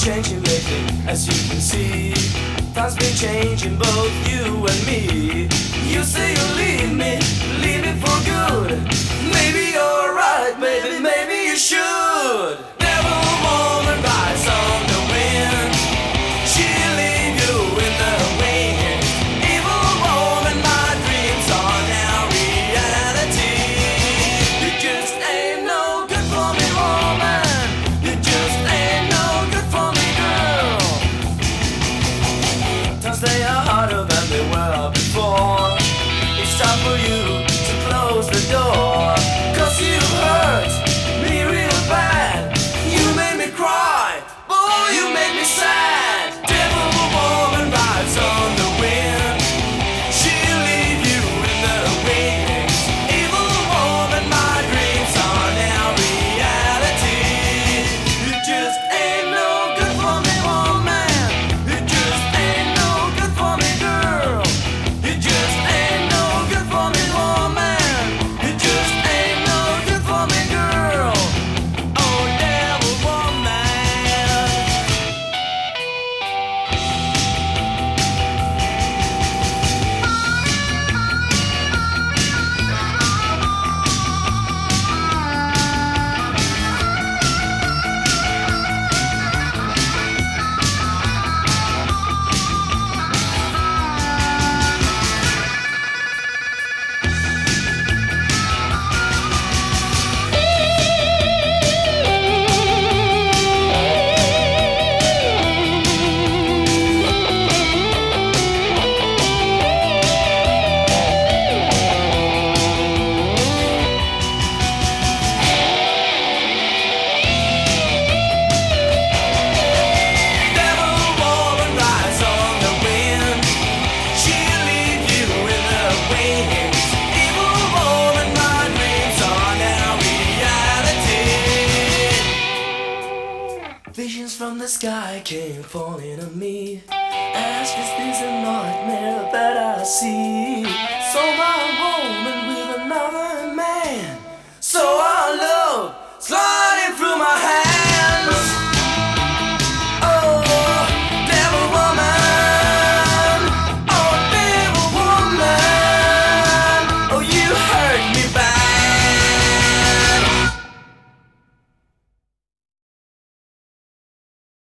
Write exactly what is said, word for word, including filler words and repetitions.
changing lately, as you can see. Time's been changing, both you and me. You say you'll leave me, leave me for good. Maybe you're right, maybe, maybe you should. Devil woman rides on the wind, she'll leave you in the wind. Evil woman, my dreams are now reality. You just ain't no good for me, woman. You just ain't no good for me, girl. Times they are harder than they were before. It's time for you to close the door, 'cause you hurt me real bad. You made me cry, boy, you made me sad. Devil woman rides on the wind, she'll leave you in the wings. Evil woman, my dreams are now reality. You just ain't no good for me, woman. You just ain't no good for me, girl. You just ain't no good for me, woman. You just ain't no good for me, girl. Oh, devil woman. Devil woman rides on the wind, she'll leave you in the wings. Evil woman, my dreams are now reality. Visions from the sky came falling on me. Ask, is this a nightmare that I see?